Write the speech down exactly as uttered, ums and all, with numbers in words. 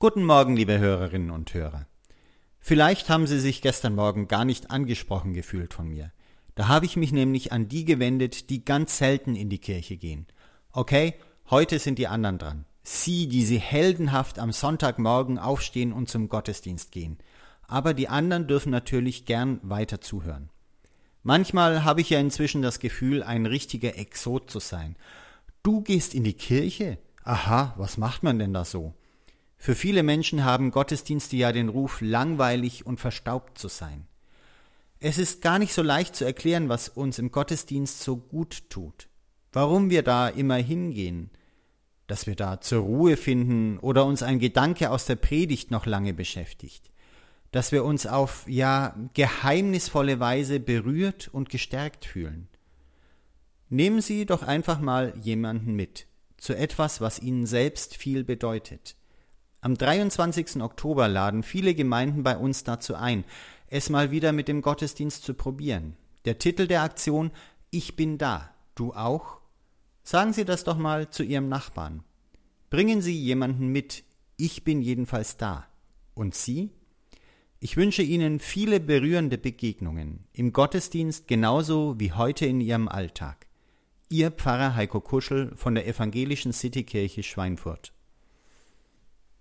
Guten Morgen, liebe Hörerinnen und Hörer. Vielleicht haben Sie sich gestern Morgen gar nicht angesprochen gefühlt von mir. Da habe ich mich nämlich an die gewendet, die ganz selten in die Kirche gehen. Okay, heute sind die anderen dran. Sie, die sie heldenhaft am Sonntagmorgen aufstehen und zum Gottesdienst gehen. Aber die anderen dürfen natürlich gern weiter zuhören. Manchmal habe ich ja inzwischen das Gefühl, ein richtiger Exot zu sein. Du gehst in die Kirche? Aha, was macht man denn da so? Für viele Menschen haben Gottesdienste ja den Ruf, langweilig und verstaubt zu sein. Es ist gar nicht so leicht zu erklären, was uns im Gottesdienst so gut tut. Warum wir da immer hingehen. Dass wir da zur Ruhe finden oder uns ein Gedanke aus der Predigt noch lange beschäftigt. Dass wir uns auf, ja, geheimnisvolle Weise berührt und gestärkt fühlen. Nehmen Sie doch einfach mal jemanden mit, zu etwas, was Ihnen selbst viel bedeutet. Am dreiundzwanzigsten Oktober laden viele Gemeinden bei uns dazu ein, es mal wieder mit dem Gottesdienst zu probieren. Der Titel der Aktion: Ich bin da, du auch? Sagen Sie das doch mal zu Ihrem Nachbarn. Bringen Sie jemanden mit, ich bin jedenfalls da. Und Sie? Ich wünsche Ihnen viele berührende Begegnungen, im Gottesdienst genauso wie heute in Ihrem Alltag. Ihr Pfarrer Heiko Kuschel von der Evangelischen Citykirche Schweinfurt.